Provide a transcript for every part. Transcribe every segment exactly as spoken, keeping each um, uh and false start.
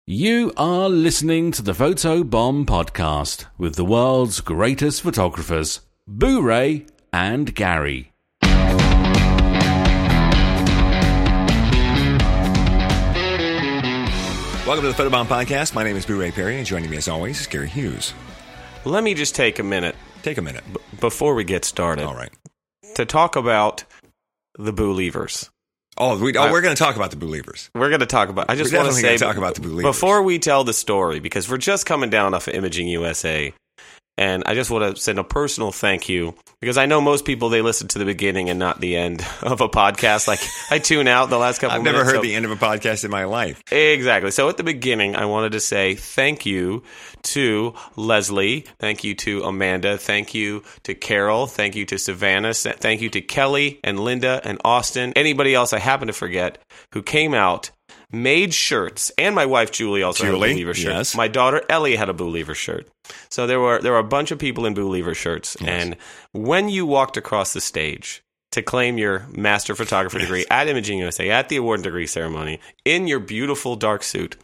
You are listening to the Photo Bomb Podcast with the world's greatest photographers, Boo Ray and Gary. Welcome to the Photo Bomb Podcast. My name is Boo Ray Perry, and joining me as always is Gary Hughes. Let me just take a minute. Take a minute. B- before we get started. All right. To talk about the Believers. Oh, we, oh, we're going to talk about the Believers. We're going to talk about. I just we're want to say talk about the Believers before we tell the story, because we're just coming down off of Imaging U S A, and I just want to send a personal thank you, because I know most people, they listen to the beginning and not the end of a podcast. Like, I tune out the last couple I've of minutes. I've never heard so, the end of a podcast in my life. Exactly. So at the beginning, I wanted to say thank you to Leslie. Thank you to Amanda. Thank you to Carol. Thank you to Savannah. Thank you to Kelly and Linda and Austin. Anybody else I happen to forget who came out, made shirts, and my wife Julie also Julie, had a Believer shirt. Yes. My daughter Ellie had a Believer shirt. So there were there were a bunch of people in Believer shirts. Yes. And when you walked across the stage to claim your master photographer degree Yes. at Imaging U S A, at the award and degree ceremony, in your beautiful dark suit,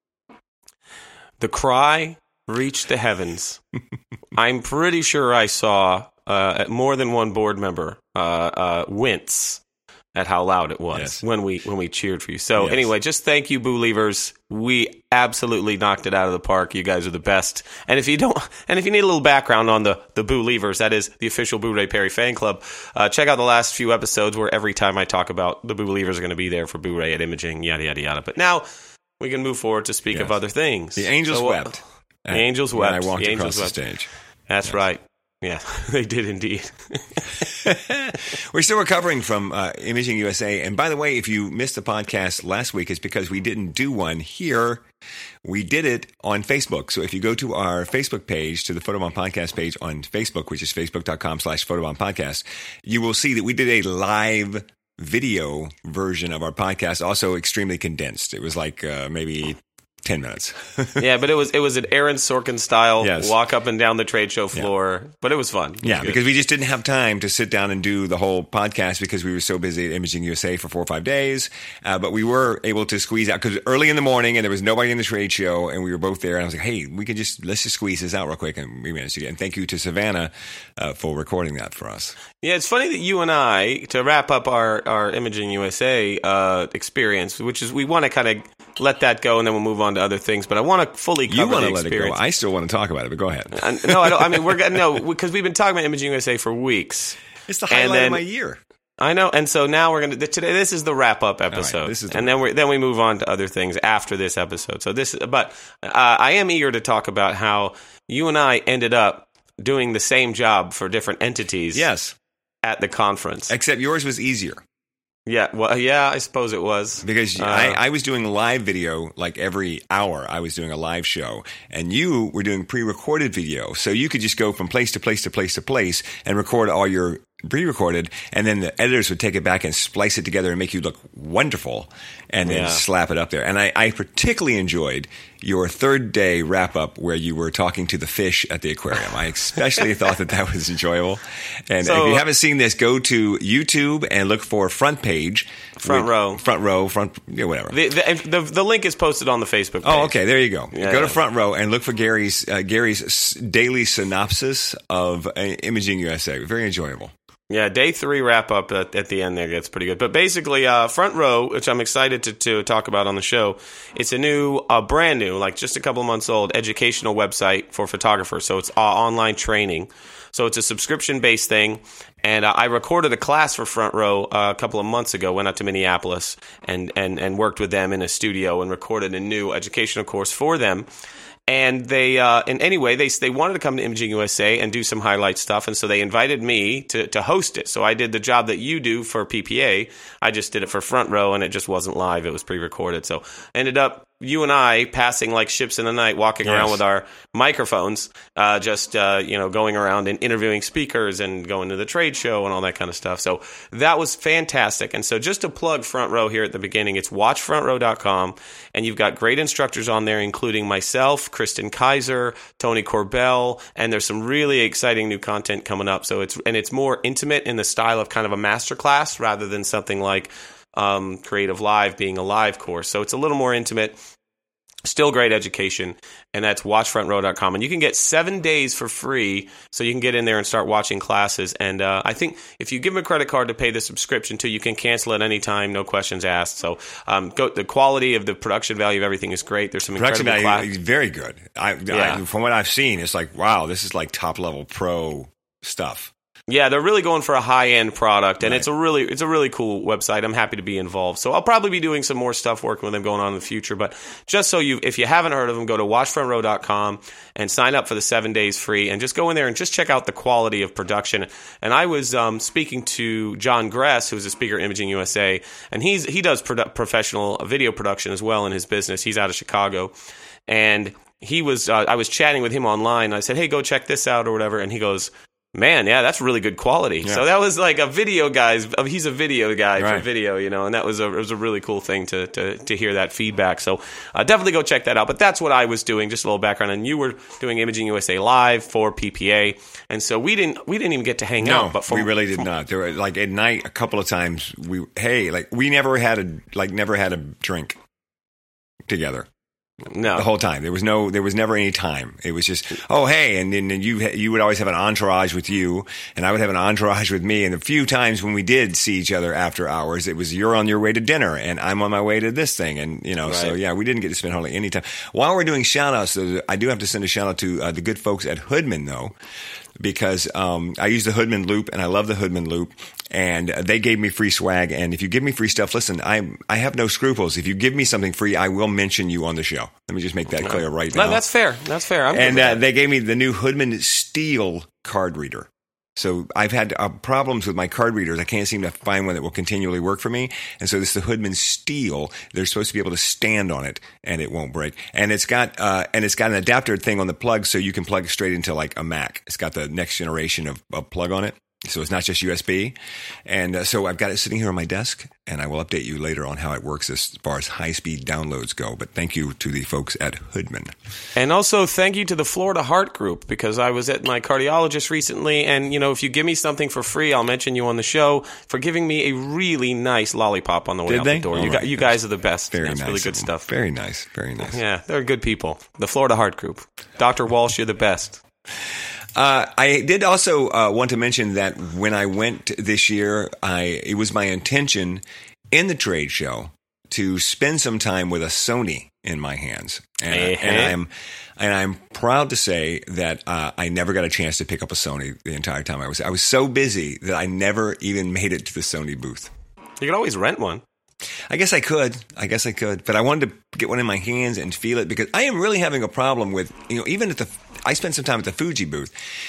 the cry reached the heavens. I'm pretty sure I saw uh, more than one board member uh, uh, wince at how loud it was Yes. when we when we cheered for you. So Yes. anyway, just thank you, Believers. We absolutely knocked it out of the park. You guys are the best. And if you don't, and if you need a little background on the the Believers, that is the official Boo Ray Perry fan club. Uh, check out the last few episodes where every time I talk about the Believers are going to be there for Boo Ray at Imaging, yada yada yada. But now we can move forward to speak Yes. of other things. The angels So, uh, wept. The angels when wept. I walked The across angels the wept. stage. That's Yes. right. Yeah, they did indeed. We're still recovering from uh, Imaging U S A. And by the way, if you missed the podcast last week, it's because we didn't do one here. We did it on Facebook. So if you go to our Facebook page, to the Photobomb Podcast page on Facebook, which is facebook.com slash Photobomb Podcast, you will see that we did a live video version of our podcast, also extremely condensed. It was like uh, maybe ten minutes. Yeah, but it was it was an Aaron Sorkin style Yes. walk up and down the trade show floor, yeah. But it was fun. It was Yeah, good. because we just didn't have time to sit down and do the whole podcast because we were so busy at Imaging U S A for four or five days. Uh, but we were able to squeeze out because early in the morning and there was nobody in the trade show and we were both there. And I was like, hey, we can just, let's just squeeze this out real quick. And we managed to get it. And thank you to Savannah uh, for recording that for us. Yeah, it's funny that you and I, to wrap up our, our Imaging U S A uh, experience, which is we want to kind of let that go and then we'll move on to other things. But I want to fully cover You want the to let it go. experience. I still want to talk about it, but go ahead. Uh, no, I don't. I mean, we're gonna no because we've been talking about Imaging U S A for weeks. It's the And highlight then- of my year. I know, and so now we're gonna today. This is the wrap up episode, this is the- and then we then we move on to other things after this episode. So this, but uh, I am eager to talk about how you and I ended up doing the same job for different entities. Yes, at the conference. except yours was easier. Yeah, well, yeah, I suppose it was Because Uh, I, I was doing live video like every hour. I was doing a live show, and you were doing pre-recorded video. So you could just go from place to place to place to place and record all your pre-recorded, and then the editors would take it back and splice it together and make you look wonderful, and then Yeah. slap it up there. And I, I particularly enjoyed your third day wrap up where you were talking to the fish at the aquarium. I especially thought that that was enjoyable. And So- if you haven't seen this, go to YouTube and look for Front Page. Front with- row. Front row, front, yeah, whatever. the, the the the link is posted on the Facebook page. Oh, okay. There you go. Yeah, go to yeah. Front Row and look for Gary's uh, Gary's s- daily synopsis of uh, Imaging U S A. Very enjoyable. Yeah, day three wrap up at, at the end there gets pretty good. But basically, uh, Front Row, which I'm excited to, to talk about on the show, it's a new, uh, brand new, like just a couple of months old, educational website for photographers. So it's uh, online training. So it's a subscription-based thing. And uh, I recorded a class for Front Row uh, a couple of months ago, went out to Minneapolis and, and, and worked with them in a studio and recorded a new educational course for them. And they, uh, and anyway, they they wanted to come to Imaging U S A and do some highlight stuff, and so they invited me to to host it. So I did the job that you do for P P A. I just did it for Front Row, and it just wasn't live; it was pre-recorded. So ended up you and I passing like ships in the night, walking Yes. around with our microphones, uh, just uh, you know, going around and interviewing speakers and going to the trade show and all that kind of stuff. So that was fantastic. And so just to plug Front Row here at the beginning, it's watch front row dot com, and you've got great instructors on there, including myself, Kristen Kaiser, Tony Corbell, and there's some really exciting new content coming up. So it's and it's more intimate in the style of kind of a masterclass rather than something like um, Creative Live being a live course. So it's a little more intimate. Still great education, and that's watch front row dot com. And you can get seven days for free, so you can get in there and start watching classes. And uh, I think if you give them a credit card to pay the subscription to, you can cancel at any time, no questions asked. So um, go, the quality of the production value of everything is great. There's some production incredible value classes. is very good. I, Yeah. I, from what I've seen, it's like, wow, this is like top-level pro stuff. Yeah, they're really going for a high-end product, and Right. it's a really it's a really cool website. I'm happy to be involved. So I'll probably be doing some more stuff working with them going on in the future. But just so you, if you haven't heard of them, go to watch front row dot com and sign up for the seven days free, and just go in there and just check out the quality of production. And I was um, speaking to John Gress, who's a speaker at Imaging U S A, and he's he does produ- professional video production as well in his business. He's out of Chicago, and he was uh, I was chatting with him online. And I said, hey, go check this out or whatever, and he goes, man, yeah, that's really good quality. Yeah. So that was like a video guy's. He's a video guy Right. for video, you know, and that was a it was a really cool thing to to to hear that feedback. So uh, definitely go check that out. But that's what I was doing. Just a little background. And you were doing Imaging U S A Live for P P A, and so we didn't we didn't even get to hang No, out. But from, we really did from- not. There were like at night a couple of times. We hey, like we never had a like never had a drink together. No, The whole time there was no, there was never any time. It was just, oh hey, and then you you would always have an entourage with you, and I would have an entourage with me. And the few times when we did see each other after hours, it was you're on your way to dinner, and I'm on my way to this thing, and you know, so Right. yeah, we didn't get to spend hardly any time. While we're doing shout outs, though, I do have to send a shout out to uh, the good folks at Hoodman though, because um, I use the Hoodman loop, and I love the Hoodman loop. And they gave me free swag. And if you give me free stuff, listen, I I have no scruples. If you give me something free, I will mention you on the show. Let me just make that clear right No, now. that's fair. That's fair. I'm good and with uh, that. they gave me the new Hoodman Steel card reader. So I've had uh, problems with my card readers. I can't seem to find one that will continually work for me. And so this is the Hoodman Steel. They're supposed to be able to stand on it, and it won't break. And it's got uh, and it's got an adapter thing on the plug, so you can plug it straight into like a Mac. It's got the next generation of, of plug on it. So it's not just U S B. And uh, so I've got it sitting here on my desk, and I will update you later on how it works as far as high-speed downloads go. But thank you to the folks at Hoodman. And also thank you to the Florida Heart Group, because I was at my cardiologist recently, and you know, if you give me something for free, I'll mention you on the show for giving me a really nice lollipop on the way Did out they? the door. All you, right. gu- you guys are the best. Very That's nice. really good stuff. Very nice. Very nice. Yeah, they're good people. The Florida Heart Group. Doctor Walsh, you're the best. Uh, I did also uh, want to mention that when I went this year, I it was my intention in the trade show to spend some time with a Sony in my hands, and, Uh-huh. and I'm and I'm proud to say that uh, I never got a chance to pick up a Sony the entire time I was. I was so busy that I never even made it to the Sony booth. You can always rent one. I guess I could. I guess I could. But I wanted to get one in my hands and feel it, because I am really having a problem with, you know, even at the, I spent some time at the Fuji booth,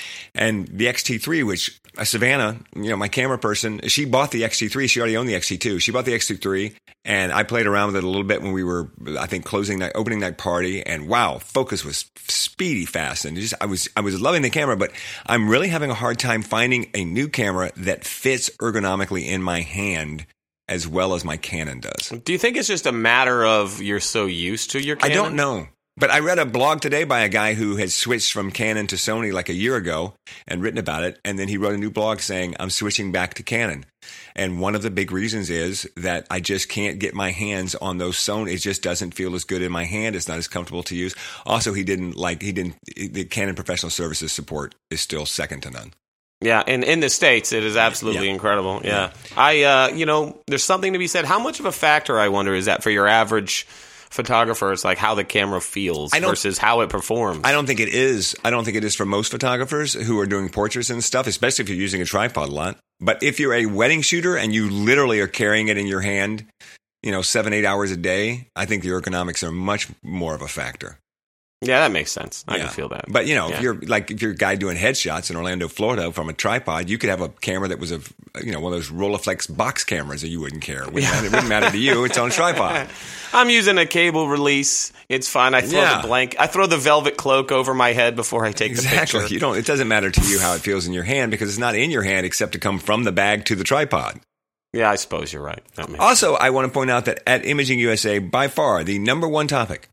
and the X T three, which uh, Savannah, you know, my camera person, she bought the X T three. She already owned the X T two. She bought the X T three, and I played around with it a little bit when we were, I think, closing that, opening that party. And wow, focus was speedy fast, and just I was, I was loving the camera. But I'm really having a hard time finding a new camera that fits ergonomically in my hand as well as my Canon does. Do you think it's just a matter of you're so used to your I Canon? don't know. But I read a blog today by a guy who had switched from Canon to Sony like a year ago and written about it. And then he wrote a new blog saying, I'm switching back to Canon. And one of the big reasons is that I just can't get my hands on those Sony. It just doesn't feel as good in my hand. It's not as comfortable to use. Also, he didn't like, he didn't, the Canon Professional Services support is still second to none. Yeah, and in the States, it is absolutely Yeah. incredible. Yeah. I, uh, you know, there's something to be said. How much of a factor, I wonder, is that for your average photographer? It's like how the camera feels I don't- versus how it performs. I don't think it is. I don't think it is for most photographers who are doing portraits and stuff, especially if you're using a tripod a lot. But if you're a wedding shooter and you literally are carrying it in your hand, you know, seven, eight hours a day, I think the ergonomics are much more of a factor. Yeah, that makes sense. I Yeah. can feel that. But you know, Yeah. if you're like if you're a guy doing headshots in Orlando, Florida, from a tripod, you could have a camera that was a you know one of those Rolleiflex box cameras that you wouldn't care. It wouldn't, Yeah. matter, it wouldn't matter to you. It's on a tripod. I'm using a cable release. It's fine. I throw Yeah. the blank. I throw the velvet cloak over my head before I take the Exactly. picture. You don't. It doesn't matter to you how it feels in your hand because it's not in your hand except to come from the bag to the tripod. Yeah, I suppose you're right. That makes Also, I want to point out that at Imaging U S A, by far the number one topic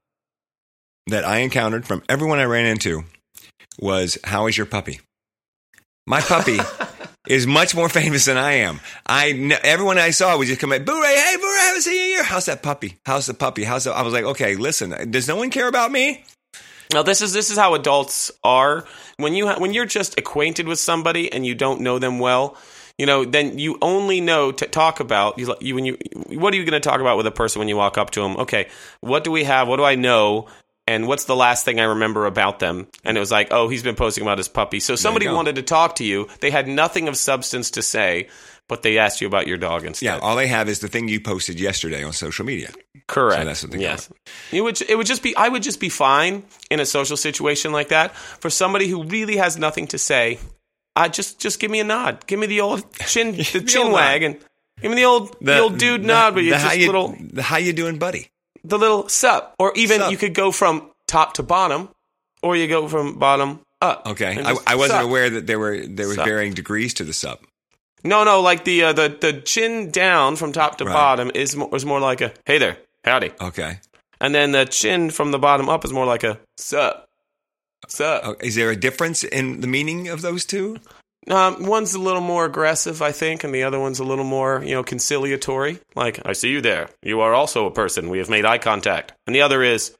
that I encountered from everyone I ran into was, how is your puppy? My puppy is much more famous than I am. I kn- everyone I saw would just come at, Boo-Ray, hey, Boo-Ray, I haven't seen you in a year. How's that puppy? How's the puppy? How's the, I was like, okay, listen, does no one care about me? Now, this is this is how adults are. When you ha- when you're just acquainted with somebody and you don't know them well, you know, then you only know to talk about you. you when you, what are you going to talk about with a person when you walk up to them? Okay, what do we have? What do I know? And what's the last thing I remember about them? And it was like, oh, he's been posting about his puppy. So somebody wanted to talk to you. They had nothing of substance to say, but they asked you about your dog instead. Yeah, all they have is the thing you posted yesterday on social media. Correct. So that's what they yes. It would, it would just be, I would just be fine in a social situation like that. For somebody who really has nothing to say, I just, just give me a nod. Give me the old chin, the, the chin wag, nod. And give me the old, the, the old dude the, nod. But you just you, little, the how you doing, buddy? The little sup, or even sup. You could go from top to bottom, or you go from bottom up. Okay, I, I wasn't sup. aware that there were there were sup. varying degrees to the sup. No, no, like the uh, the the chin down from top to right. bottom is more, is more like a hey there, howdy. Okay, and then the chin from the bottom up is more like a sup, sup. Oh, is there a difference in the meaning of those two? Um, one's a little more aggressive, I think, and the other one's a little more, you know, conciliatory. Like, I see you there. You are also a person. We have made eye contact. And the other is,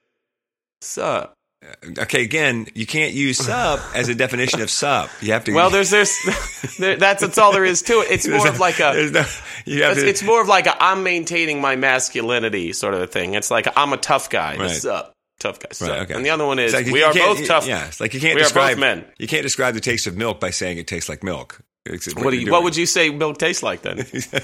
sup. Okay, again, you can't use sup as a definition of sup. You have to. Well, there's there's there, that's that's all there is to it. It's more of like a. No, you have it's, to, it's more of like a I'm maintaining my masculinity sort of a thing. It's like I'm a tough guy. Right. Sup. Tough guys. Right, okay. And the other one is, like we are both tough. Yeah, it's like you can't we describe, are both men. You can't describe the taste of milk by saying it tastes like milk. What, what, do you, what would you say milk tastes like then?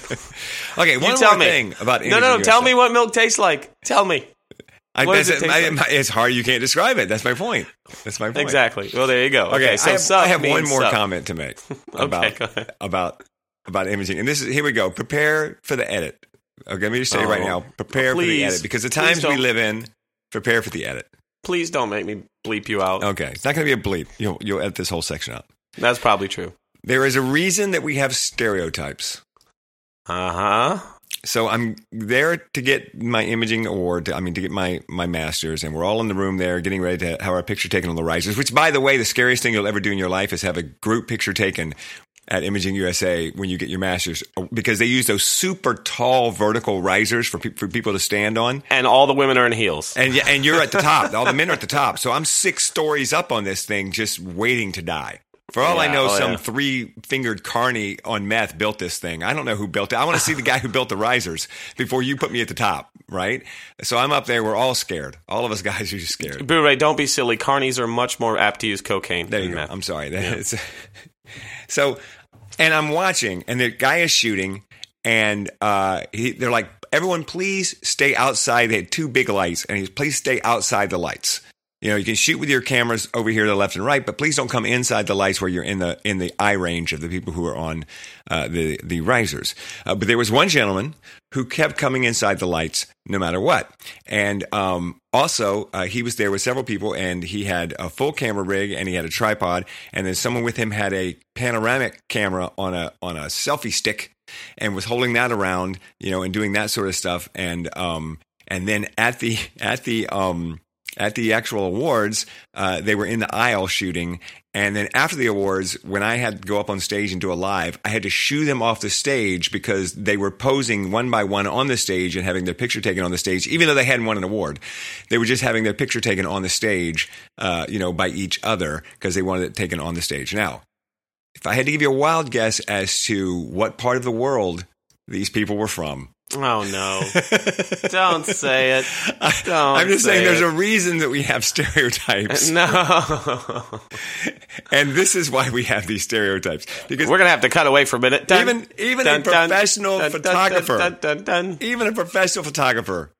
Okay, one you tell more me. thing about No, no, no, tell me what milk tastes like. Tell me. I, what does it it, taste I, like? It's hard. You can't describe it. That's my point. That's my point. Exactly. Well, there you go. Okay, okay so I have, sup I have one more sup. comment to make about, okay, go ahead. about, about imaging. And this is, here we go. Prepare for the edit. Okay, let me just say oh, right now, prepare please, for the edit. Because the times we live in, prepare for the edit. Please don't make me bleep you out. Okay, it's not going to be a bleep. You'll, you'll edit this whole section out. That's probably true. There is a reason that we have stereotypes. Uh-huh. So I'm there to get my imaging award, I mean, to get my, my master's, and we're all in the room there getting ready to have our picture taken on the risers, which, by the way, the scariest thing you'll ever do in your life is have a group picture taken at Imaging U S A when you get your master's, because they use those super tall vertical risers for, pe- for people to stand on. And all the women are in heels. And, and you're at the top. All the men are at the top. So I'm six stories up on this thing just waiting to die. For all yeah, I know, oh, some yeah. three-fingered carny on meth built this thing. I don't know who built it. I want to see the guy who built the risers before you put me at the top, right? So I'm up there. We're all scared. All of us guys are just scared. Boo-Ray, don't be silly. Carnies are much more apt to use cocaine there you than go. meth. I'm sorry. Yeah. So, and I'm watching, and the guy is shooting, and uh, he, they're like, everyone please stay outside. They had two big lights, and he's, please stay outside the lights. You know, you can shoot with your cameras over here to the left and right, but please don't come inside the lights where you're in the in the eye range of the people who are on uh, the the risers. Uh, but there was one gentleman who kept coming inside the lights no matter what. And um, also, uh, he was there with several people, and he had a full camera rig, and he had a tripod, and then someone with him had a panoramic camera on a on a selfie stick, and was holding that around, you know, and doing that sort of stuff. And um, and then at the at the um. At the actual awards, uh, they were in the aisle shooting. And then after the awards, when I had to go up on stage and do a live, I had to shoo them off the stage because they were posing one by one on the stage and having their picture taken on the stage, even though they hadn't won an award. They were just having their picture taken on the stage, uh, you know, by each other because they wanted it taken on the stage. Now, if I had to give you a wild guess as to what part of the world these people were from, oh, no. Don't say it. Don't I'm just say saying there's it. a reason that we have stereotypes. No. And this is why we have these stereotypes. Because we're going to have to cut away for a minute. Dun, even even dun, a professional dun, photographer, dun, dun, dun, dun. even a professional photographer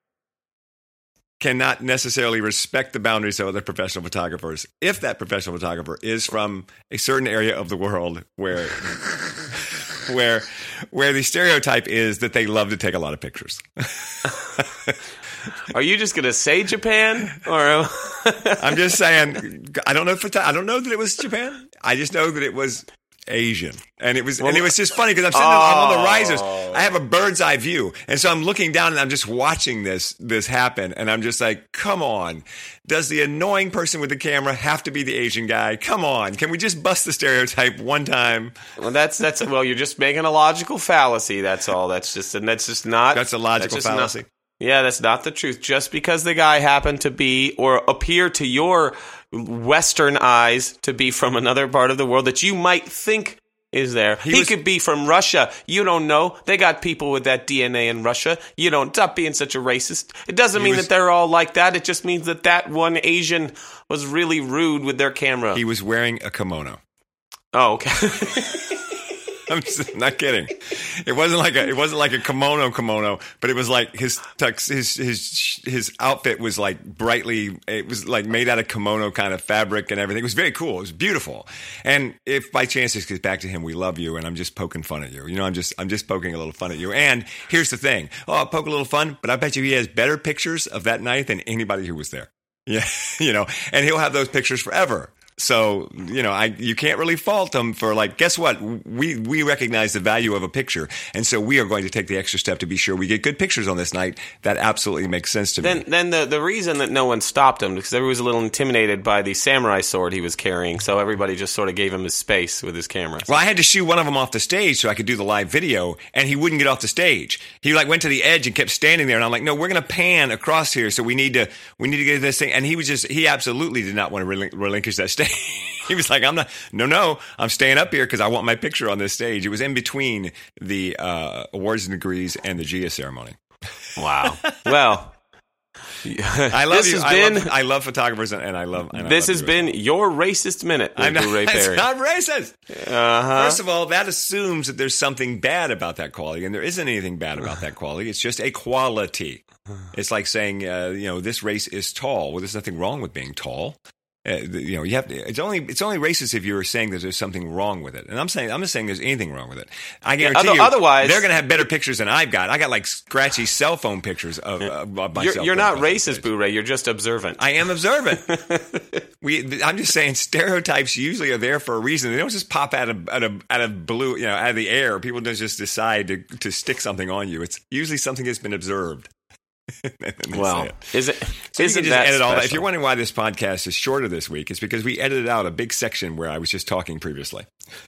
cannot necessarily respect the boundaries of other professional photographers if that professional photographer is from a certain area of the world where where where the stereotype is that they love to take a lot of pictures. Are you just going to say Japan, or I'm just saying I don't know if I don't know that it was Japan. I just know that it was Asian. And it was, and it was just funny because I'm sitting, oh. I'm on the risers. I have a bird's eye view, and so I'm looking down and I'm just watching this this happen, and I'm just like, come on, does the annoying person with the camera have to be the Asian guy? Come on, can we just bust the stereotype one time? Well, that's that's well, you're just making a logical fallacy. That's all. That's just and that's just not. That's a logical that's fallacy. Not, yeah, that's not the truth. Just because the guy happened to be or appear to your Western eyes to be from another part of the world that you might think is there. He, he was, could be from Russia. You don't know. They got people with that D N A in Russia. You don't stop being such a racist. It doesn't mean was, that they're all like that. It just means that that one Asian was really rude with their camera. He was wearing a kimono. Oh, okay. I'm just, not kidding. It wasn't like a it wasn't like a kimono kimono, but it was like his tux, his his his outfit was like brightly. It was like made out of kimono kind of fabric and everything. It was very cool. It was beautiful. And if by chance this gets back to him, we love you, and I'm just poking fun at you. You know, I'm just I'm just poking a little fun at you. And here's the thing. Oh, I'll poke a little fun, but I bet you he has better pictures of that night than anybody who was there. Yeah, you know, and he'll have those pictures forever. So, you know, I you can't really fault them for, like, guess what? We we recognize the value of a picture, and so we are going to take the extra step to be sure we get good pictures on this night. That absolutely makes sense to then, me. Then the, the reason that no one stopped him, because everyone was a little intimidated by the samurai sword he was carrying, so everybody just sort of gave him his space with his camera. Well, I had to shoo one of them off the stage so I could do the live video, and he wouldn't get off the stage. He, like, went to the edge and kept standing there, and I'm like, no, we're going to pan across here, so we need to we need to get this thing. And he was just, he absolutely did not want to relin- relinquish that stage. He was like, I'm not, no, no, I'm staying up here because I want my picture on this stage. It was in between the uh, awards and degrees and the G I A ceremony. Wow. Well, I love this you. Has I, been, love, I love photographers, and I love. And this I love has been your racist minute. I'm not, Ray Perry. It's not racist. Uh-huh. First of all, that assumes that there's something bad about that quality, and there isn't anything bad about that quality. It's just a quality. It's like saying, uh, you know, this race is tall. Well, there's nothing wrong with being tall. Uh, you know, you have to, it's only it's only racist if you're saying that there's something wrong with it. And I'm saying I'm not saying there's anything wrong with it. I guarantee yeah, other, you, otherwise, they're going to have better pictures than I've got. I got like scratchy cell phone pictures of, uh, of myself. You're, you're not racist, Boo Ray. You're just observant. I am observant. we, I'm just saying stereotypes usually are there for a reason. They don't just pop out of out of out of blue, you know, out of the air. People don't just decide to to stick something on you. It's usually something that's been observed. Well, it. is it? So isn't you can just that edit all that. If special? you're wondering why this podcast is shorter this week, it's because we edited out a big section where I was just talking previously.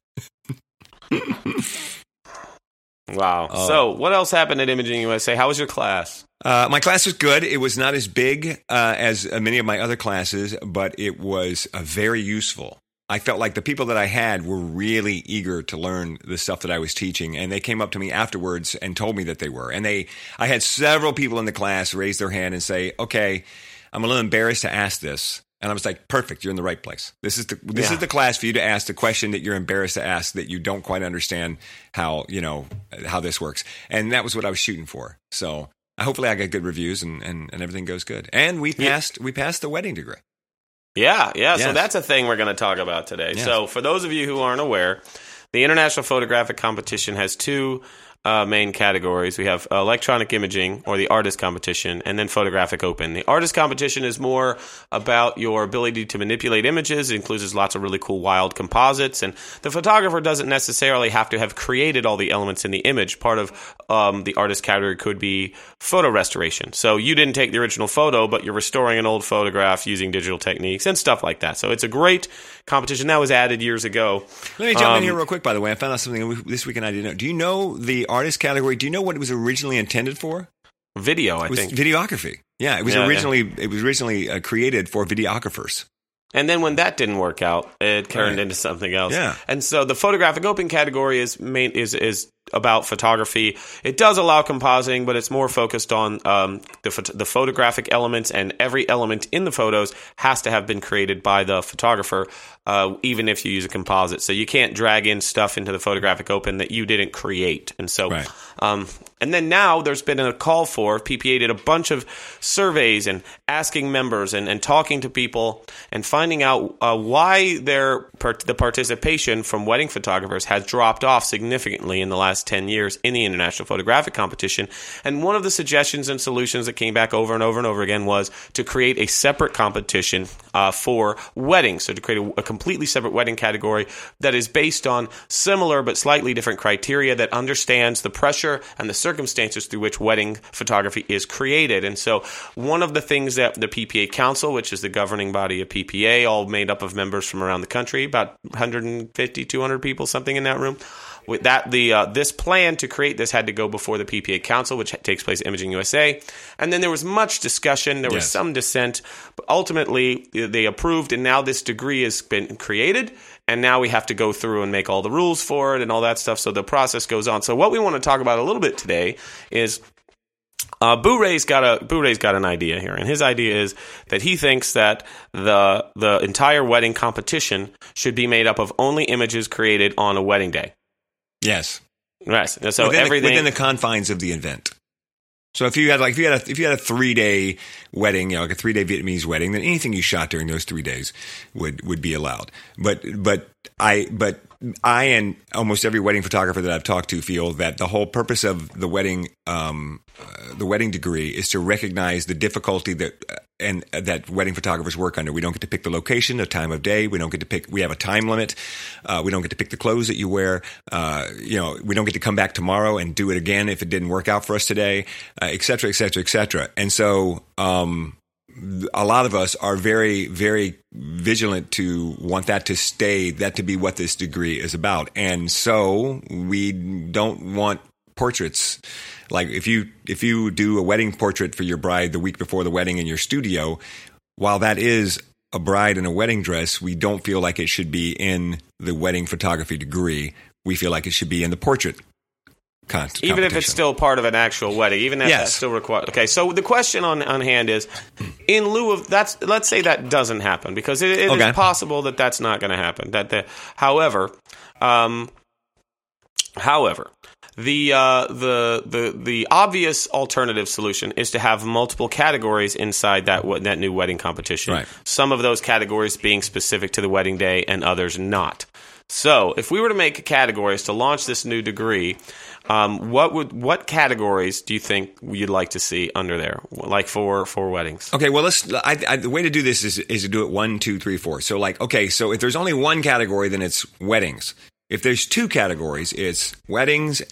Wow. Uh, so, what else happened at Imaging U S A? How was your class? Uh, my class was good. It was not as big uh, as uh, many of my other classes, but it was uh, very useful. I felt like the people that I had were really eager to learn the stuff that I was teaching, and they came up to me afterwards and told me that they were. And they, I had several people in the class raise their hand and say, "Okay, I'm a little embarrassed to ask this." And I was like, "Perfect, you're in the right place. This is the this yeah. is the class for you to ask the question that you're embarrassed to ask, that you don't quite understand how you know how this works." And that was what I was shooting for. So hopefully, I got good reviews and, and, and everything goes good. And we passed yeah. we passed the wedding degree. Yeah, yeah. Yes. So that's a thing we're going to talk about today. Yes. So for those of you who aren't aware, the International Photographic Competition has two uh, main categories. We have electronic imaging, or the artist competition, and then photographic open. The artist competition is more about your ability to manipulate images. It includes lots of really cool wild composites, and the photographer doesn't necessarily have to have created all the elements in the image. Part of um, the artist category could be photo restoration. So you didn't take the original photo, but you're restoring an old photograph using digital techniques and stuff like that. So it's a great competition that was added years ago. Let me jump um, in here real quick, by the way. I found out something this weekend I didn't know. Do you know the artist category? Do you know what it was originally intended for? Video, I it was think. Videography. Yeah, it was Yeah, originally yeah. it was originally uh, created for videographers. And then when that didn't work out, it turned Right. into something else. Yeah. And so the photographic open category is main, is is about photography. It does allow compositing, but it's more focused on um, the phot- the photographic elements, and every element in the photos has to have been created by the photographer, uh, even if you use a composite. So you can't drag in stuff into the photographic open that you didn't create. And so, Right. um, and then now there's been a call for, P P A did a bunch of surveys and asking members and, and talking to people and finding out uh, why their part- the participation from wedding photographers has dropped off significantly in the last last ten years in the International Photographic Competition. And one of the suggestions and solutions that came back over and over and over again was to create a separate competition uh, for weddings. So to create a, a completely separate wedding category that is based on similar but slightly different criteria, that understands the pressure and the circumstances through which wedding photography is created. And so one of the things that the P P A Council, which is the governing body of P P A, all made up of members from around the country, about one hundred fifty, two hundred people, something in that room. With that, the uh, this plan to create this had to go before the P P A Council, which takes place at Imaging U S A. And then there was much discussion. There was yes. some dissent. But ultimately, they approved, and now this degree has been created. And now we have to go through and make all the rules for it and all that stuff. So the process goes on. So what we want to talk about a little bit today is Uh, Boo Ray's got a Boo Ray's got an idea here, and his idea is that he thinks that the the entire wedding competition should be made up of only images created on a wedding day. Yes. Yes. So within everything the, within the confines of the event. So if you had like if you had a, if you had a three day wedding, you know, like a three day Vietnamese wedding, then anything you shot during those three days would would be allowed. But but I but I and almost every wedding photographer that I've talked to feel that the whole purpose of the wedding um, uh, the wedding degree is to recognize the difficulty that uh, and uh, that wedding photographers work under. We don't get to pick the location, the time of day. We don't get to pick. We have a time limit. Uh, we don't get to pick the clothes that you wear. Uh, you know, we don't get to come back tomorrow and do it again if it didn't work out for us today, uh, et cetera, et cetera, et cetera. And so, um, a lot of us are very, very vigilant to want that to stay, that to be what this degree is about. And so we don't want portraits. Like if you if you do a wedding portrait for your bride the week before the wedding in your studio, while that is a bride in a wedding dress, we don't feel like it should be in the wedding photography degree. We feel like it should be in the portrait Con- even if it's still part of an actual wedding, even if yes. that's still required. Okay, so the question on, on hand is, in lieu of that's, let's say that doesn't happen, because it, it okay. is possible that that's not going to happen. That the, however, um, however, the uh, the the the obvious alternative solution is to have multiple categories inside that that new wedding competition. Right. Some of those categories being specific to the wedding day, and others not. So, if we were to make categories to launch this new degree, um, what would what categories do you think you'd like to see under there, like for, for weddings? Okay, well, let's. I, I, the way to do this is is to do it one, two, three, four. So, like, okay, so if there's only one category, then it's weddings. If there's two categories, it's weddings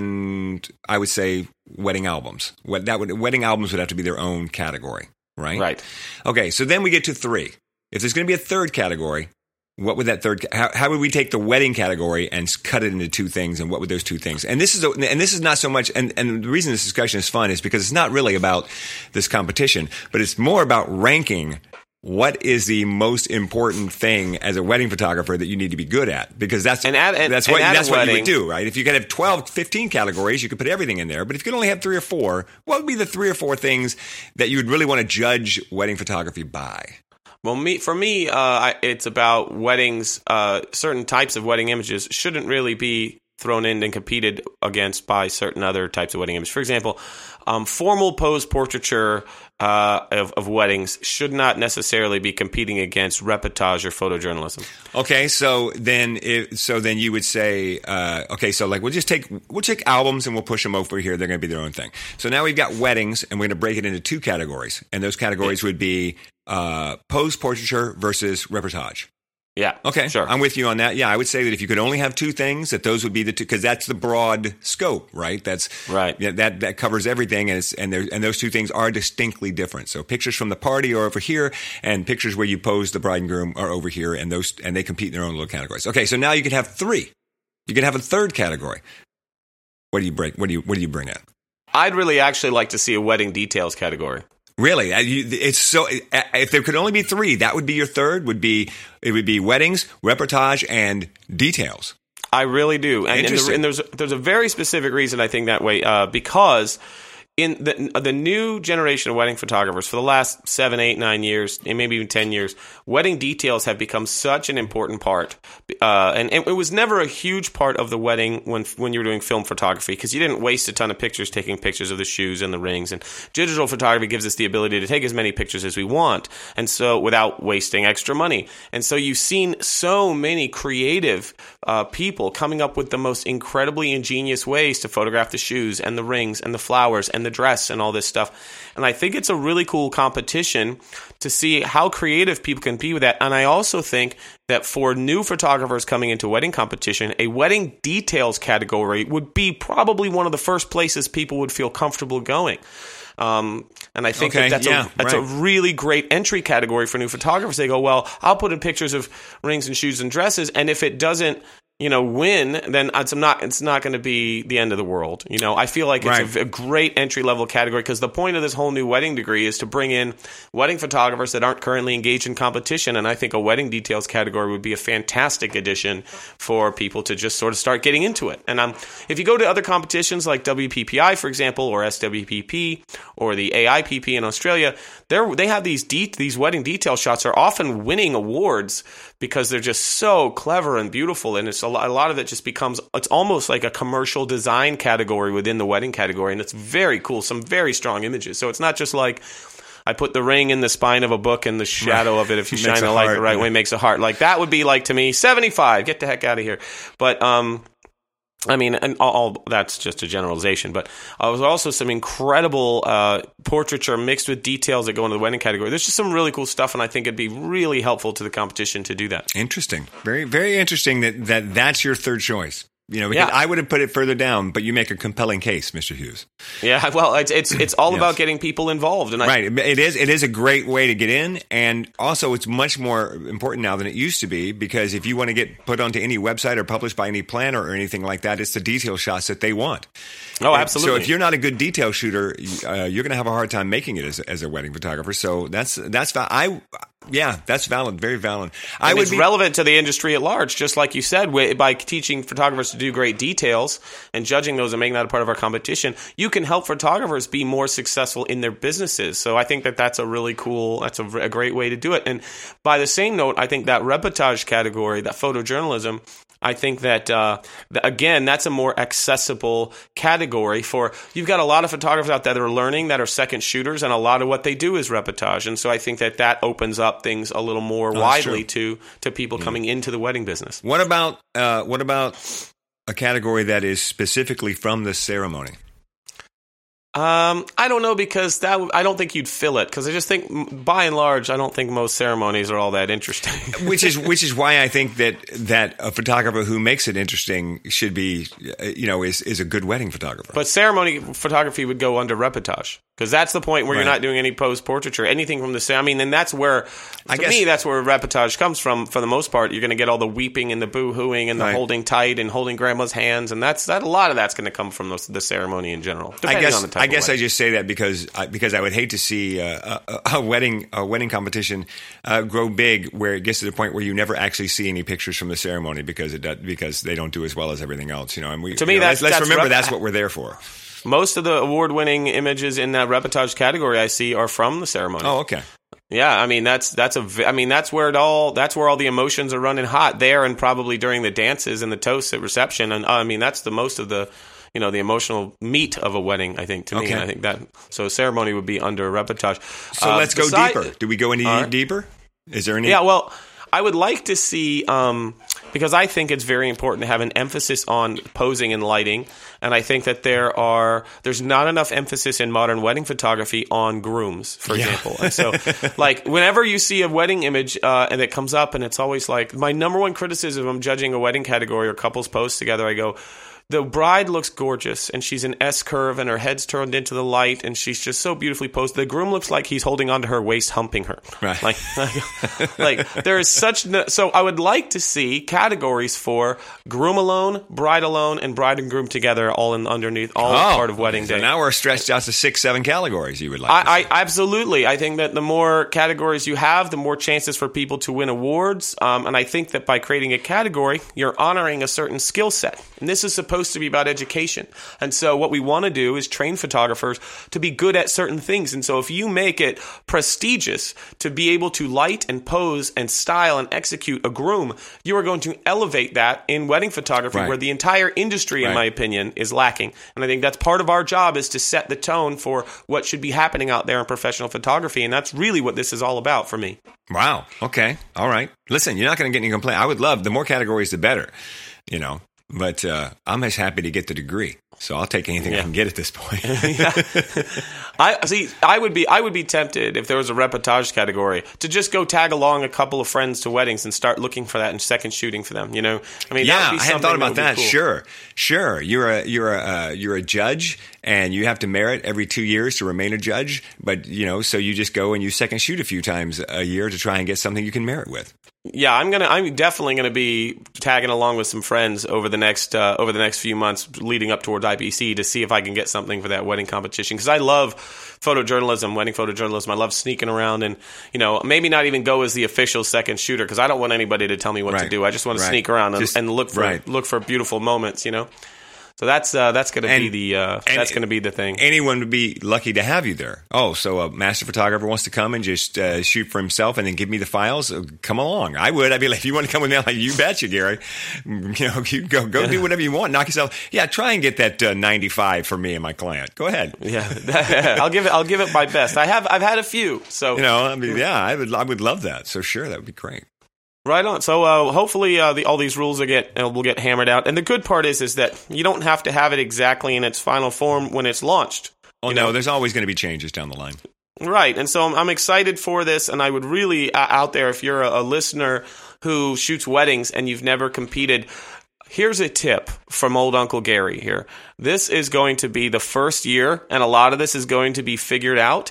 and I would say wedding albums. What that would wedding albums would have to be their own category, right? Right. Okay, so then we get to three. If there's going to be a third category. What would that third? How, how would we take the wedding category and cut it into two things? And what would those two things? And this is a, and this is not so much. And, and the reason this discussion is fun is because it's not really about this competition, but it's more about ranking what is the most important thing as a wedding photographer that you need to be good at, because that's and at, and, that's what and that's what wedding, you would do, right? If you could have twelve, fifteen categories, you could put everything in there. But if you could only have three or four, what would be the three or four things that you would really want to judge wedding photography by? Well, me for me, uh, I, it's about weddings. Uh, certain types of wedding images shouldn't really be thrown in and competed against by certain other types of wedding images. For example, um, formal pose portraiture uh, of, of weddings should not necessarily be competing against reportage or photojournalism. Okay, so then, if, so then you would say, uh, okay, so like we'll just take we'll take albums and we'll push them over here. They're going to be their own thing. So now we've got weddings, and we're going to break it into two categories, and those categories would be uh, pose portraiture versus reportage. Yeah. Okay. Sure. I'm with you on that. Yeah, I would say that if you could only have two things, that those would be the two, because that's the broad scope, right? That's right. Yeah, that that covers everything, and it's, and there and those two things are distinctly different. So pictures from the party are over here, and pictures where you pose the bride and groom are over here, and those and they compete in their own little categories. Okay, so now you could have three. You could have a third category. What do you break? What do you what do you bring at? I'd really actually like to see a wedding details category. Really, it's so. If there could only be three, that would be your third. Would be it would be weddings, reportage, and details. I really do, and, and, the, and there's there's a very specific reason I think that way uh, because in the the new generation of wedding photographers for the last seven, eight, nine years, and maybe even ten years, wedding details have become such an important part. Uh, and, and it was never a huge part of the wedding when when you were doing film photography, because you didn't waste a ton of pictures taking pictures of the shoes and the rings. And digital photography gives us the ability to take as many pictures as we want, and so without wasting extra money. And so you've seen so many creative uh, people coming up with the most incredibly ingenious ways to photograph the shoes and the rings and the flowers and the dress and all this stuff. And I think it's a really cool competition to see how creative people can be with that. And I also think that for new photographers coming into wedding competition, a wedding details category would be probably one of the first places people would feel comfortable going. Um, and I think okay, that that's, yeah, a, that's right. a really great entry category for new photographers. They go, well, I'll put in pictures of rings and shoes and dresses, and if it doesn't, you know, win, then it's not it's not going to be the end of the world. You know, I feel like it's right. a, a great entry level category, because the point of this whole new wedding degree is to bring in wedding photographers that aren't currently engaged in competition. And I think a wedding details category would be a fantastic addition for people to just sort of start getting into it. And um, if you go to other competitions like W P P I, for example, or S W P P, or the A I P P in Australia, they they have these de- these wedding detail shots are often winning awards because they're just so clever and beautiful, and it's a lot, a lot of it just becomes, it's almost like a commercial design category within the wedding category, and it's very cool, some very strong images. So it's not just like, I put the ring in the spine of a book and the shadow of it, if you shine the light the right way, makes a heart. Like, that would be like, to me, seventy-five, get the heck out of here. But, um... I mean, and all, all that's just a generalization, but uh, there's also some incredible uh, portraiture mixed with details that go into the wedding category. There's just some really cool stuff, and I think it'd be really helpful to the competition to do that. Interesting. Very, very interesting that, that that's your third choice. You know, because Yeah. I would have put it further down, but you make a compelling case, Mister Hughes. Yeah, well, it's it's, it's all Yes. about getting people involved. And I, Right. It is It is a great way to get in, and also it's much more important now than it used to be, because if you want to get put onto any website or published by any planner or anything like that, it's the detail shots that they want. Oh, And absolutely. So if you're not a good detail shooter, uh, you're going to have a hard time making it as, as a wedding photographer. So that's that's val- I yeah, that's valid, very valid. I and would it's be relevant to the industry at large, just like you said, wi- by teaching photographers to do great details and judging those and making that a part of our competition, you can help photographers be more successful in their businesses. So I think that that's a really cool, that's a, a great way to do it. And by the same note, I think that reportage category, that photojournalism, I think that, uh, th- again, that's a more accessible category for, you've got a lot of photographers out there that are learning, that are second shooters, and a lot of what they do is reportage. And so I think that that opens up things a little more Oh, widely to, to people coming into the wedding business. What about uh, what about a category that is specifically from the ceremony? Um, I don't know, because that w- I don't think you'd fill it, because I just think, m- by and large, I don't think most ceremonies are all that interesting. which is which is why I think that that a photographer who makes it interesting should be, uh, you know, is is a good wedding photographer. But ceremony photography would go under reportage, because that's the point where Right. you're not doing any post portraiture, anything from the cer- I mean, and that's where, I to guess- me, that's where reportage comes from. For the most part, you're going to get all the weeping and the boo-hooing and the Right. holding tight and holding grandma's hands, and that's that. A lot of that's going to come from the, the ceremony in general. Depending I guess on the type I guess of I wedding. just say that because I, because I would hate to see uh, a, a wedding a wedding competition uh, grow big where it gets to the point where you never actually see any pictures from the ceremony because it does, because they don't do as well as everything else. You know, and we To me, you know, that's- let's, let's that's remember rep- that's what we're there for. Most of the award-winning images in that reportage category I see are from the ceremony. Oh, okay. Yeah, I mean that's that's a v- I mean that's where it all that's where all the emotions are running hot there, and probably during the dances and the toasts at reception, and uh, I mean that's the most of the, you know, the emotional meat of a wedding, I think, to me. Okay. And I think that so ceremony would be under reportage. So Uh, let's go beside- deeper. Do we go any All right. deeper? Is there any? Yeah, well, I would like to see, um, because I think it's very important to have an emphasis on posing and lighting, and I think that there are there's not enough emphasis in modern wedding photography on grooms, for Yeah. example. And so, like, whenever you see a wedding image uh, and it comes up, and it's always like, my number one criticism of judging a wedding category or couples pose together, I go, the bride looks gorgeous, and she's an S curve, and her head's turned into the light, and she's just so beautifully posed. The groom looks like he's holding onto her waist, humping her. Right. Like, like, like there is such. No, so I would like to see categories for groom alone, bride alone, and bride and groom together, all in underneath, all Oh, part of wedding so day. now we're stretched out to six, seven categories. You would like? to I, see. I absolutely. I think that the more categories you have, the more chances for people to win awards. Um, and I think that by creating a category, you're honoring a certain skill set. And this is supposed to be about education. And so what we want to do is train photographers to be good at certain things. And so if you make it prestigious to be able to light and pose and style and execute a groom, you are going to elevate that in wedding photography, right. where the entire industry, in right. my opinion, is lacking. And I think that's part of our job, is to set the tone for what should be happening out there in professional photography. And that's really what this is all about for me. Wow. Okay. All right. Listen, you're not going to get any complaint. I would love, the more categories, the better, you know, but uh, I'm just happy to get the degree. So I'll take anything yeah. I can get at this point. yeah. I see. I would be. I would be tempted, if there was a reportage category, to just go tag along a couple of friends to weddings and start looking for that and second shooting for them. You know, I mean, yeah, that would be I hadn't thought about that. that cool. Sure, sure. You're a you're a uh, you're a judge, and you have to merit every two years to remain a judge. But you know, so you just go and you second shoot a few times a year to try and get something you can merit with. Yeah, I'm gonna. I'm definitely gonna be tagging along with some friends over the next uh, over the next few months leading up towards I P C to see if I can get something for that wedding competition, because I love photojournalism, wedding photojournalism. I love sneaking around and, you know, maybe not even go as the official second shooter, because I don't want anybody to tell me what right. to do. I just want to right. sneak around and, just, and look for right. look for beautiful moments, you know. So that's uh, that's going to be the uh, that's going to be the thing. Anyone would be lucky to have you there. Oh, so a master photographer wants to come and just uh, shoot for himself and then give me the files. Uh, come along. I would. I'd be like, if you want to come with me, I'm like, you betcha, Gary. You know, you go go do whatever you want. Knock yourself. Yeah, try and get that uh, ninety-five for me and my client. Go ahead. Yeah, I'll give it. I'll give it my best. I have. I've had a few. So you know, I mean, yeah, I would. I would love that. So sure, that would be great. Right on. So uh, hopefully uh, the, all these rules will get uh, will get hammered out. And the good part is is that you don't have to have it exactly in its final form when it's launched. Oh no, know? There's always going to be changes down the line. Right. And so I'm, I'm excited for this. And I would really uh, out there, if you're a, a listener who shoots weddings and you've never competed, here's a tip from old Uncle Gary here. This is going to be the first year, and a lot of this is going to be figured out.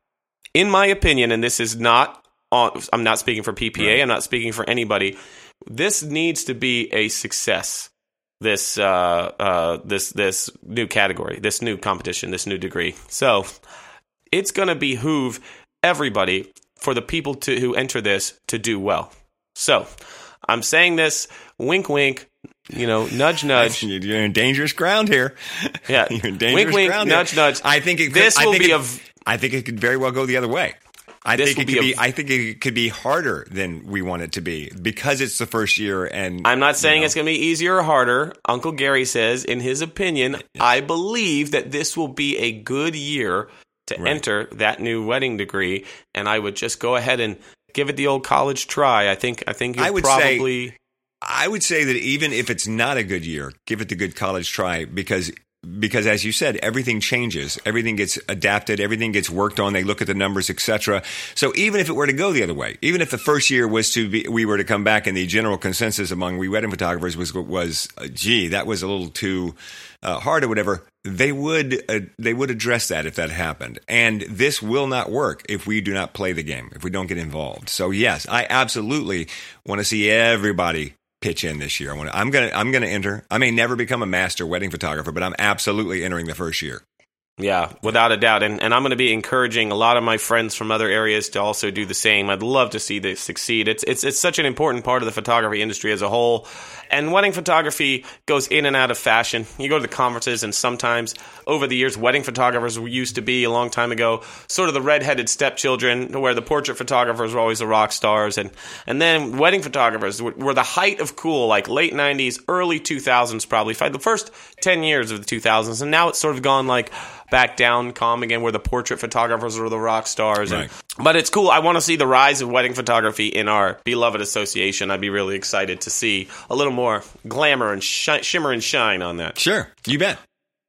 In my opinion, and this is not. I'm not speaking for P P A. Right. I'm not speaking for anybody. This needs to be a success. This uh, uh, this this new category, this new competition, this new degree. So it's going to behoove everybody, for the people to who enter this, to do well. So I'm saying this, wink, wink. You know, nudge, nudge. You're in dangerous ground here. Yeah, you're in dangerous wink, wink, ground nudge, here. nudge. I think it could, this I will think be it, a. I think it could very well go the other way. I This think it will could be be. a- I think it could be harder than we want it to be, because it's the first year. And I'm not saying you know, it's going to be easier or harder. Uncle Gary says, in his opinion, I believe that this will be a good year to Right. enter that new wedding degree, and I would just go ahead and give it the old college try. I think. I think you'll I would probably. say. I would say that even if it's not a good year, give it the good college try, because. Because, as you said, everything changes, everything gets adapted, everything gets worked on. They look at the numbers, et cetera. So even if it were to go the other way, even if the first year was to be, we were to come back and the general consensus among we wedding photographers was, was, uh, gee, that was a little too uh, hard or whatever, they would, uh, they would address that if that happened. And this will not work if we do not play the game, if we don't get involved. So yes, I absolutely want to see everybody pitch in this year. I want to, I'm gonna I'm gonna enter. I may never become a master wedding photographer, but I'm absolutely entering the first year. Yeah, without a doubt. And and I'm going to be encouraging a lot of my friends from other areas to also do the same. I'd love to see this succeed. It's it's it's such an important part of the photography industry as a whole. And wedding photography goes in and out of fashion. You go to the conferences, and sometimes over the years, wedding photographers used to be, a long time ago, sort of the redheaded stepchildren, where the portrait photographers were always the rock stars. And, and then wedding photographers were, were the height of cool, like late nineties, early two thousands probably, the first ten years of the two thousands. And now it's sort of gone like back down, calm again, where the portrait photographers are the rock stars. Right. And, but it's cool. I want to see the rise of wedding photography in our beloved association. I'd be really excited to see a little more glamour and shi- shimmer and shine on that. Sure, you bet.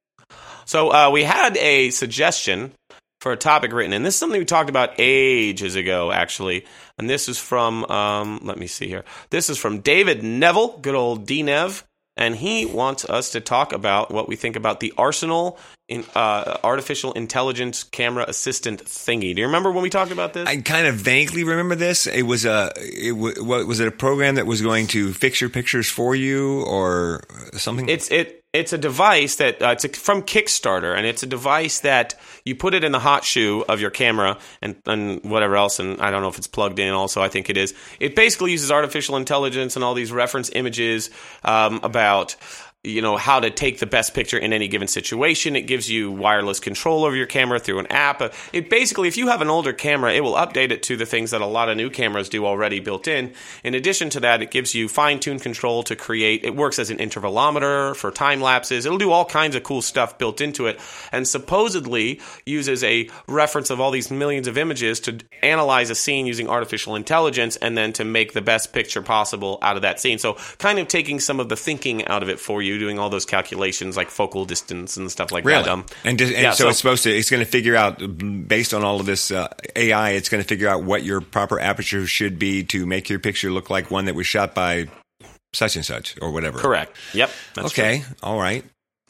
So uh, we had a suggestion for a topic written, and this is something we talked about ages ago, actually. And this is from, um, let me see here. This is from David Neville, good old D-Nev. And he wants us to talk about what we think about the Arsenal in, uh, artificial intelligence camera assistant thingy. Do you remember when we talked about this? I kind of vaguely remember this. It was a, it w- what was it a program that was going to fix your pictures for you or something? It's it. It's a device that uh, it's a, from Kickstarter, and it's a device that you put it in the hot shoe of your camera and, and whatever else, and I don't know if it's plugged in also, I think it is. It basically uses artificial intelligence and all these reference images um, about you know, how to take the best picture in any given situation. It gives you wireless control over your camera through an app. It basically, if you have an older camera, it will update it to the things that a lot of new cameras do already built in. In addition to that, it gives you fine-tuned control to create. It works as an intervalometer for time lapses. It'll do all kinds of cool stuff built into it, and supposedly uses a reference of all these millions of images to analyze a scene using artificial intelligence and then to make the best picture possible out of that scene. So kind of taking some of the thinking out of it for you, doing all those calculations like focal distance and stuff like really? that. Um, and and yeah, so, so it's supposed to, it's going to figure out, based on all of this uh, A I, it's going to figure out what your proper aperture should be to make your picture look like one that was shot by such and such or whatever. Correct. Yep. That's okay. True. All right.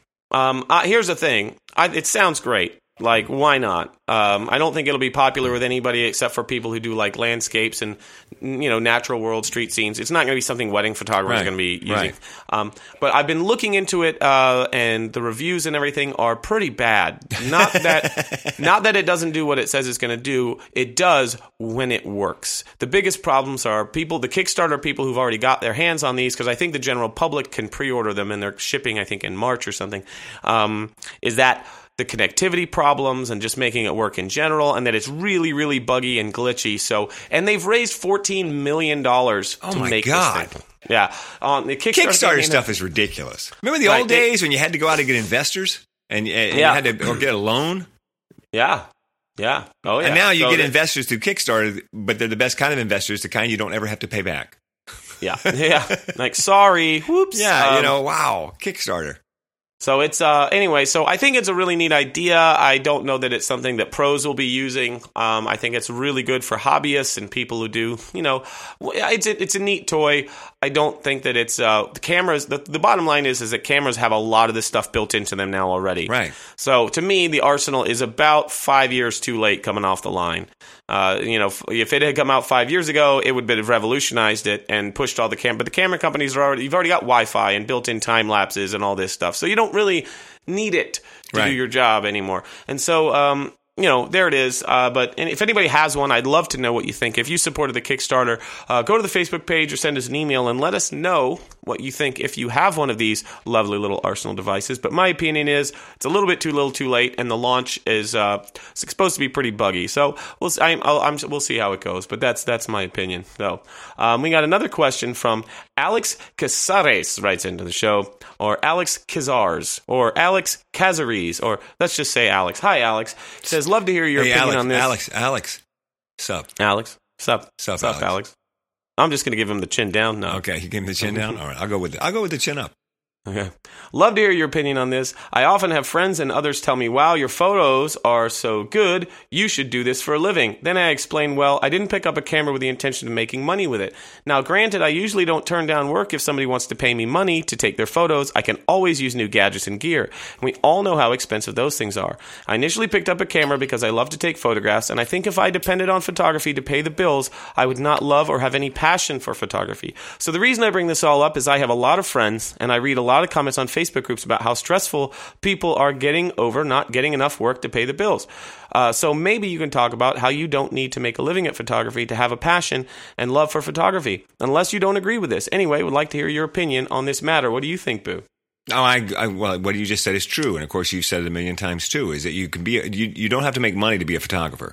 Um, uh, here's the thing. I, it sounds great. Like, why not? Um, I don't think it'll be popular with anybody except for people who do like landscapes and, you know, natural world street scenes. It's not going to be something wedding photographers right. are going to be using. Right. Um, but I've been looking into it, uh, and the reviews and everything are pretty bad. Not that, not that it doesn't do what it says it's going to do. It does when it works. The biggest problems are people, the Kickstarter people who've already got their hands on these, because I think the general public can pre-order them and they're shipping, I think, in March or something. Um, is that the connectivity problems and just making it work in general, and that it's really, really buggy and glitchy. So, and they've raised fourteen million dollars oh to my make God. this thing. Yeah, um, the Kickstarter, Kickstarter stuff is ridiculous. Remember the Right, old they- days when you had to go out and get investors and, and Yeah. you had to or get a loan? Yeah, yeah. Oh yeah. And now you So get they- investors through Kickstarter, but they're the best kind of investors, the kind you don't ever have to pay back. Yeah, yeah. Like, sorry, whoops. Yeah, you Um, know, wow, Kickstarter. So it's, uh, anyway, so I think it's a really neat idea. I don't know that it's something that pros will be using. Um, I think it's really good for hobbyists and people who do, you know, it's a, it's a neat toy. I don't think that it's, uh, the cameras, the, the bottom line is, is that cameras have a lot of this stuff built into them now already. Right. So to me, the Arsenal is about five years too late coming off the line. Uh, you know, if it had come out five years ago, it would have revolutionized it and pushed all the cam. But the camera companies are already, you've already got Wi-Fi and built-in time lapses and all this stuff. So you don't really need it to Right. do your job anymore. And so, um, you know, there it is. Uh, but and if anybody has one, I'd love to know what you think. If you supported the Kickstarter, uh, go to the Facebook page or send us an email and let us know what you think if you have one of these lovely little Arsenal devices. But my opinion is it's a little bit too little too late, and the launch is uh, it's supposed to be pretty buggy. So we'll I'm, I'll, I'm, we'll see how it goes. But that's that's my opinion. So um, we got another question from Alex Casares writes into the show, or Alex Kazars, or Alex Cazares, or let's just say Alex. Hi, Alex. He says, love to hear your Hey, opinion Alex, on this. Alex, Alex, sup? Alex. Sup. Sup, Sup, Alex. Alex. I'm just going to give him the chin down. No. Okay, you gave me the chin down? All right, I'll go with the, I'll go with the chin up. Okay. Love to hear your opinion on this. I often have friends and others tell me, wow, your photos are so good, you should do this for a living. Then I explain, well, I didn't pick up a camera with the intention of making money with it. Now, granted, I usually don't turn down work if somebody wants to pay me money to take their photos. I can always use new gadgets and gear. And we all know how expensive those things are. I initially picked up a camera because I love to take photographs, and I think if I depended on photography to pay the bills, I would not love or have any passion for photography. So the reason I bring this all up is I have a lot of friends, and I read a lot of comments on Facebook groups about how stressful people are getting over not getting enough work to pay the bills. Uh, so maybe you can talk about how you don't need to make a living at photography to have a passion and love for photography, unless you don't agree with this. Anyway, would like to hear your opinion on this matter. What do you think, Boo? Oh, I, I well, what you just said is true, and of course you've said it a million times too. Is that you can be a, you you don't have to make money to be a photographer.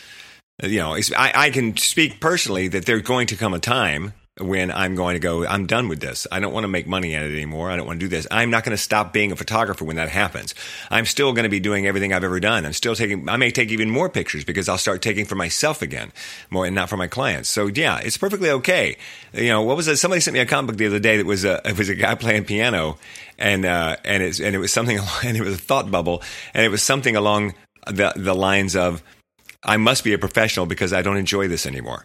You know, it's, I I can speak personally that there's going to come a time when I'm going to go, I'm done with this. I don't want to make money at it anymore. I don't want to do this. I'm not going to stop being a photographer when that happens. I'm still going to be doing everything I've ever done. I'm still taking, I may take even more pictures because I'll start taking for myself again, more and not for my clients. So yeah, it's perfectly okay. You know, what was it? Somebody sent me a comic book the other day that was a, it was a guy playing piano and, uh, and it's, and it was something, and it was a thought bubble, and it was something along the, the lines of, I must be a professional because I don't enjoy this anymore.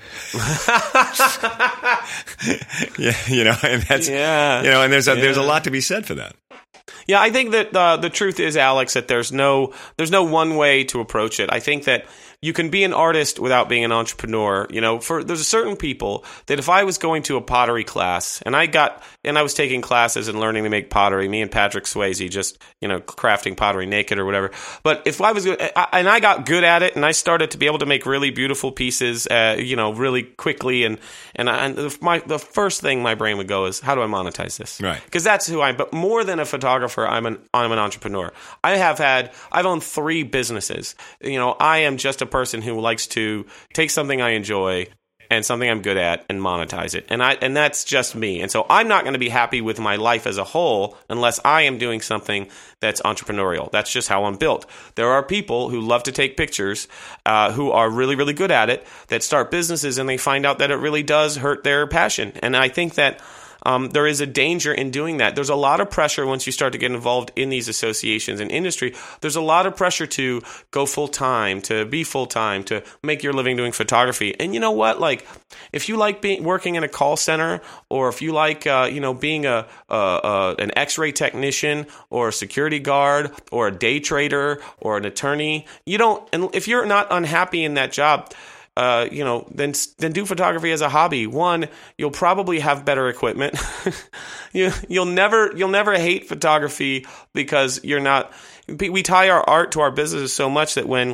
yeah, you know, and that's Yeah. you know, and there's a, Yeah. there's a lot to be said for that. Yeah, I think that uh, the truth is, Alex, that there's no there's no one way to approach it. I think that you can be an artist without being an entrepreneur. You know, for there's certain people that if I was going to a pottery class and I got and I was taking classes and learning to make pottery, me and Patrick Swayze just, you know, crafting pottery naked or whatever. But if I was and I got good at it and I started to be able to make really beautiful pieces, uh, you know, really quickly, and and, I, and my the first thing my brain would go is, how do I monetize this? Right. Because that's who I am. But more than a photographer, I'm an I'm an entrepreneur. I have had I've owned three businesses. You know, I am just a person who likes to take something I enjoy and something I'm good at and monetize it. And I and that's just me. And so I'm not going to be happy with my life as a whole unless I am doing something that's entrepreneurial. That's just how I'm built. There are people who love to take pictures, uh, who are really, really good at it, that start businesses and they find out that it really does hurt their passion. And I think that Um, there is a danger in doing that. There's a lot of pressure once you start to get involved in these associations and industry. There's a lot of pressure to go full time, to be full time, to make your living doing photography. And you know what? Like, if you like being working in a call center, or if you like, uh, you know, being a, a, a an X-ray technician, or a security guard, or a day trader, or an attorney, you don't. And if you're not unhappy in that job, Uh, you know, then then do photography as a hobby. One, you'll probably have better equipment. you you'll never you'll never hate photography because you're not. We tie our art to our businesses so much that when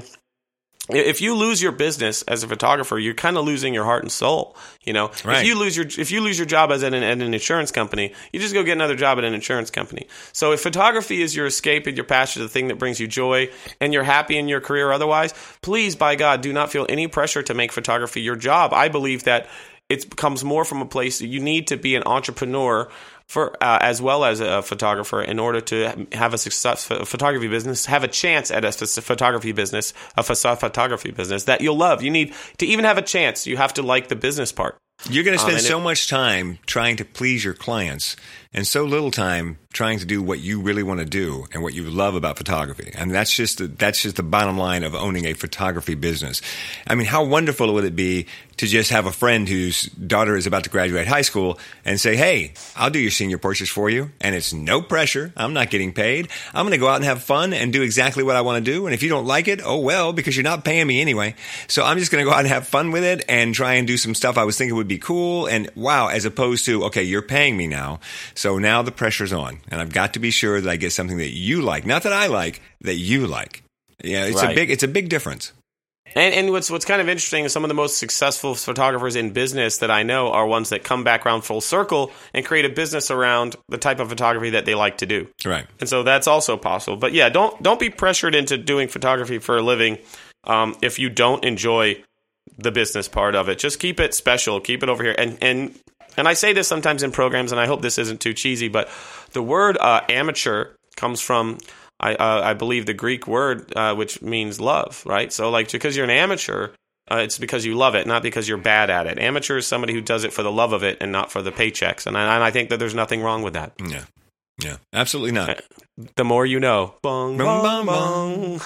if you lose your business as a photographer, you're kind of losing your heart and soul. You know, right. if you lose your if you lose your job as an, at an insurance company, you just go get another job at an insurance company. So if photography is your escape and your passion, the thing that brings you joy, and you're happy in your career otherwise, please, by God, do not feel any pressure to make photography your job. I believe that it becomes more from a place that you need to be an entrepreneur for uh, as well as a photographer in order to have a successful photography business, have a chance at a photography business, a photography business that you'll love. You need to even have a chance. You have to like the business part. You're going to spend um, so it, much time trying to please your clients and so little time trying to do what you really want to do and what you love about photography. I mean, that's just the, that's just the bottom line of owning a photography business. I mean, how wonderful would it be to just have a friend whose daughter is about to graduate high school and say, hey, I'll do your senior portraits for you, and it's no pressure. I'm not getting paid. I'm going to go out and have fun and do exactly what I want to do. And if you don't like it, oh well, because you're not paying me anyway. So I'm just going to go out and have fun with it and try and do some stuff I was thinking would be cool. And wow, as opposed to, okay, you're paying me now. So now the pressure's on, and I've got to be sure that I get something that you like, not that I like, that you like. Yeah, it's right. a big, it's a big difference. And, and what's what's kind of interesting is some of the most successful photographers in business that I know are ones that come back around full circle and create a business around the type of photography that they like to do. Right. And so that's also possible. But yeah, don't don't be pressured into doing photography for a living um, if you don't enjoy the business part of it. Just keep it special. Keep it over here. And and and I say this sometimes in programs, and I hope this isn't too cheesy, but the word uh, amateur comes from, I uh, I believe, the Greek word uh, which means love, right? So like, because you're an amateur, uh, it's because you love it, not because you're bad at it. Amateur is somebody who does it for the love of it and not for the paychecks. And I, and I think that there's nothing wrong with that. Yeah. Yeah, absolutely not. The more you know. Bong, bong, bong, bong.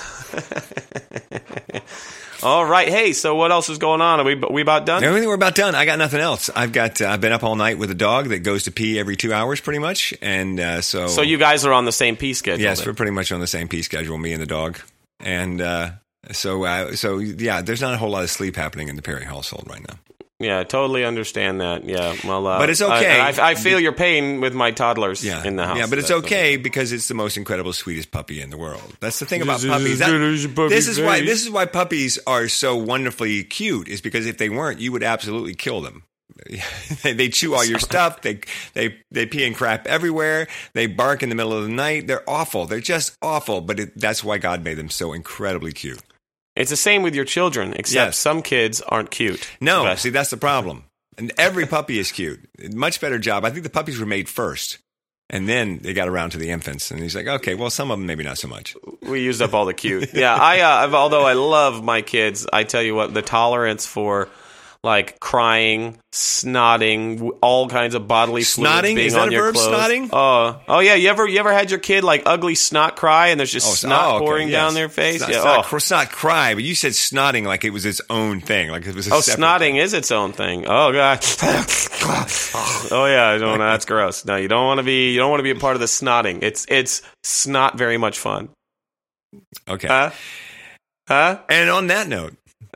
All right. Hey, so what else is going on? Are we we about done? Everything we're about done. I got nothing else. I've got. Uh, I've been up all night with a dog that goes to pee every two hours, pretty much, and uh, so. So you guys are on the same pee schedule. Yes, then. we're pretty much on the same pee schedule, me and the dog, and uh, so uh, so yeah. There's not a whole lot of sleep happening in the Perry household right now. Yeah, I totally understand that. Yeah, well, uh, but it's okay. I, I, I feel your pain with my toddlers yeah. in the house. Yeah, but it's That's okay because it's the most incredible, sweetest puppy in the world. That's the thing about puppies. That, this is why this is why puppies are so wonderfully cute. Is because if they weren't, you would absolutely kill them. they, they chew all your stuff. They they they pee and crap everywhere. They bark in the middle of the night. They're awful. They're just awful. But it, that's why God made them so incredibly cute. It's the same with your children, except yes. some kids aren't cute. No, but. see, that's the problem. And every puppy is cute. Much better job. I think the puppies were made first, and then they got around to the infants. And he's like, okay, well, some of them maybe not so much. We used up all the cute. Yeah, I. Uh, I've, although I love my kids, I tell you what, the tolerance for like crying, snotting, all kinds of bodily fluids snotting? being Is that on a your verb, clothes. snotting? Oh, oh yeah. You ever you ever had your kid like ugly snot cry and there's just oh, snot oh, okay, pouring yes. down their face? Snot, yeah. snot, oh. snot cry, but you said snotting like it was its own thing, like it was. A Oh, separate snotting thing. is its own thing. Oh god. Oh yeah, I don't know. That's gross. No, you don't want to be. You don't want to be a part of the snotting. It's it's not very much fun. Okay. Huh? Huh? And on that note,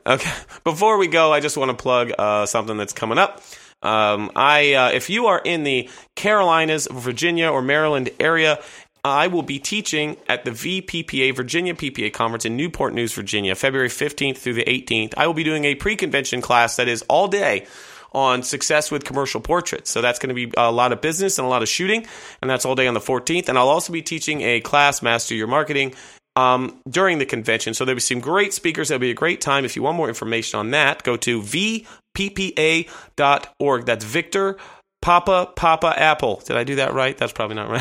Okay. Before we go, I just want to plug uh, something that's coming up. Um, I, uh, if you are in the Carolinas, Virginia, or Maryland area, I will be teaching at the V P P A, Virginia P P A Conference in Newport News, Virginia, February fifteenth through the eighteenth. I will be doing a pre-convention class that is all day on success with commercial portraits. So that's going to be a lot of business and a lot of shooting, and that's all day on the fourteenth. And I'll also be teaching a class, Master Your Marketing, um, during the convention. So there'll be some great speakers. There'll be a great time. If you want more information on that, go to V P P A dot org. That's Victor Papa Papa Apple. Did I do that right? That's probably not right.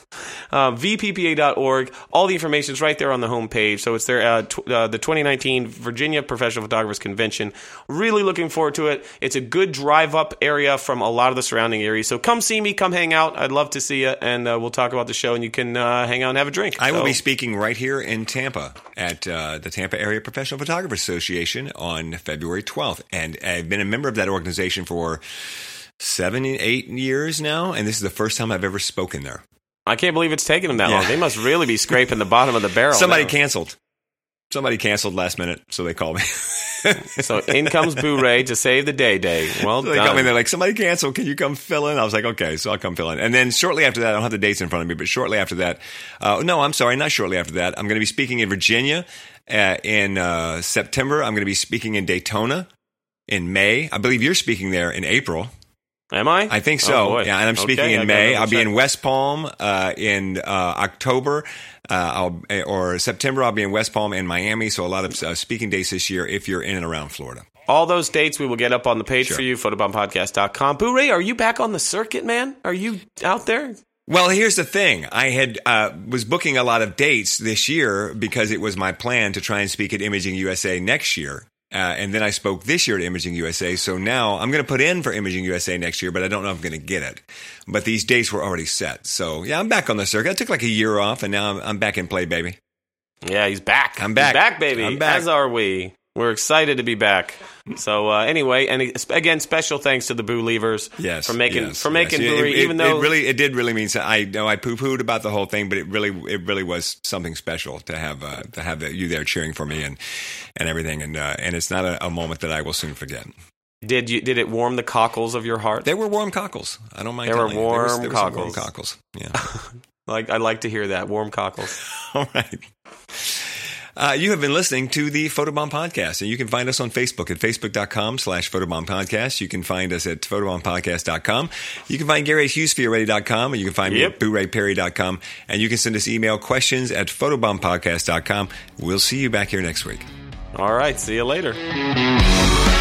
Um, V P P A dot org. All the information is right there on the homepage. So it's there, uh, tw- uh, the twenty nineteen Virginia Professional Photographers Convention. Really looking forward to it. It's a good drive-up area from a lot of the surrounding areas. So come see me, come hang out. I'd love to see you, and uh, we'll talk about the show, and you can uh, hang out and have a drink. I so. will be speaking right here in Tampa at uh, the Tampa Area Professional Photographers Association on February twelfth. And I've been a member of that organization for seven, eight years now, and this is the first time I've ever spoken there. I can't believe it's taken them that Yeah. long. They must really be scraping the bottom of the barrel. Somebody now. canceled. Somebody canceled last minute, so they called me. So in comes Boo Ray to save the day day. Well So they done. called me, they're like, somebody canceled, can you come fill in? I was like, okay, so I'll come fill in. And then shortly after that, I don't have the dates in front of me, but shortly after that, uh, no, I'm sorry, not shortly after that. I'm going to be speaking in Virginia uh, in uh, September. I'm going to be speaking in Daytona in May. I believe you're speaking there in April. Am I? I think so. Oh, boy. Yeah, and I'm speaking Okay, I in gotta May. double I'll be check. in West Palm uh, in uh, October, uh, I'll, or September. I'll be in West Palm and Miami. So a lot of uh, speaking dates this year if you're in and around Florida. All those dates we will get up on the page Sure. for you, photobomb podcast dot com. Boo Ray, are you back on the circuit, man? Are you out there? Well, here's the thing. I had uh, was booking a lot of dates this year because it was my plan to try and speak at Imaging U S A next year. Uh, and then I spoke this year at Imaging U S A. So now I'm going to put in for Imaging U S A next year, but I don't know if I'm going to get it. But these dates were already set. So yeah, I'm back on the circuit. I took like a year off, and now I'm, I'm back in play, baby. Yeah, he's back. I'm back. He's back, baby. I'm back. As are we. We're excited to be back. So uh, anyway, and again, special thanks to the Boo Leavers Yes, for making yes, for making yes. Boo It- Ray, it, even though it really it did really mean so. I know I poo pooed about the whole thing, but it really it really was something special to have uh, to have the, you there cheering for me and and everything, and uh, and it's not a, a moment that I will soon forget. did you did it warm the cockles of your heart? There were warm cockles. I don't mind. There were telling you. warm there was, there was some warm cockles. cockles. Yeah. Like I like to hear that warm cockles. All right. Uh, you have been listening to the Photobomb Podcast, and you can find us on Facebook at facebook.com slash Photobomb Podcast. You can find us at photobomb podcast dot com. You can find Gary at hughes fear ready dot com, and you can find Yep. me at boo ray perry dot com, and you can send us email questions at photobomb podcast dot com. We'll see you back here next week. All right, see you later.